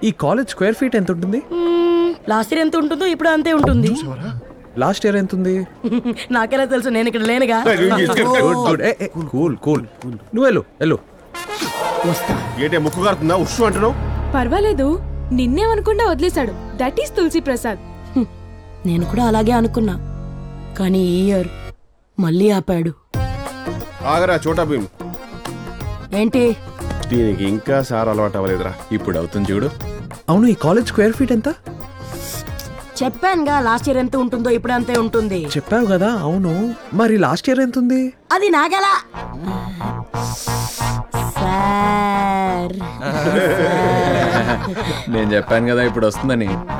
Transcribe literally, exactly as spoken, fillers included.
ఈ college square feet ఎంత ఉంటుంది? లాస్ట్ ఇయర్ ఎంత ఉంటుందో ఇప్పుడు అంతే ఉంటుంది. లాస్ట్ ఇయర్ ఎంత ఉంది? నాకెలా తెలుసు, నేను ఇక్కడ లేనుగా. Good good. ఏ కూల్ కూల్. నువ్వు వెళ్ళు వెళ్ళు. వస్తా. ఏంటే ముక్కు కారుతుందా? ఉష్ అంటున్నావు. పర్వాలేదు, నిన్నేమనుకుండా వదిలేశాడు. That is Tulasi Prasad. హ్మ్. నేను కూడా అలాగే అనుకున్నా, కానీ ఈ ఇయర్ మళ్ళీ ఆపాడు. ఆగరా చోటా భీమ్. ఏంటి? దీనికి ఇంకా సార్ అలవాటు అవ్వలేదురా. ఇప్పుడు అవుతుంది చూడు. అవును, ఈ కాలేజ్ స్క్వేర్ ఫీట్ ఎంత? చెప్పానుగా, లాస్ట్ ఇయర్ ఎంత ఉంటుందో ఇప్పుడు అంతే ఉంటుంది. చెప్పావు కదా. అవును, మరి లాస్ట్ ఇయర్ ఎంత ఉంది? అది నాగలా సార్. నేను చెప్పాను కదా ఇప్పుడు వస్తుందని.